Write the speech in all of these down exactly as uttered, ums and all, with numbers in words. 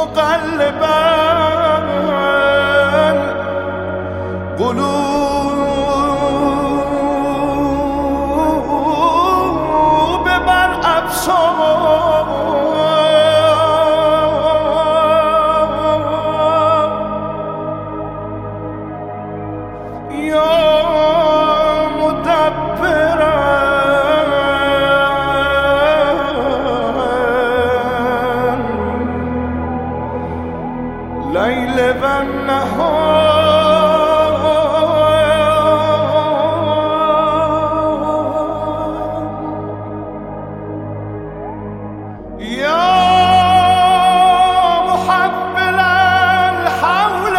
مقلب قلوب بر ابصار یا لیل و نهار یا محول الحول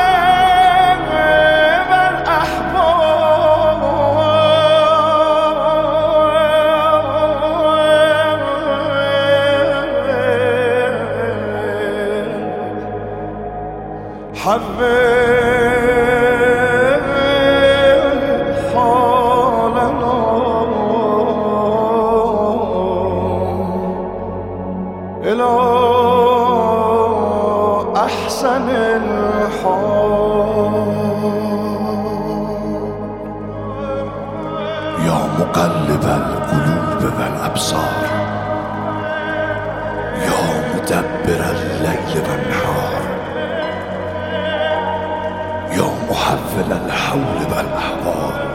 والاحوال حول حالنا إلى أحسن الحال يا مقلب القلوب والأبصار يا مدبر الليل والنهار يا محول الحول والأحوال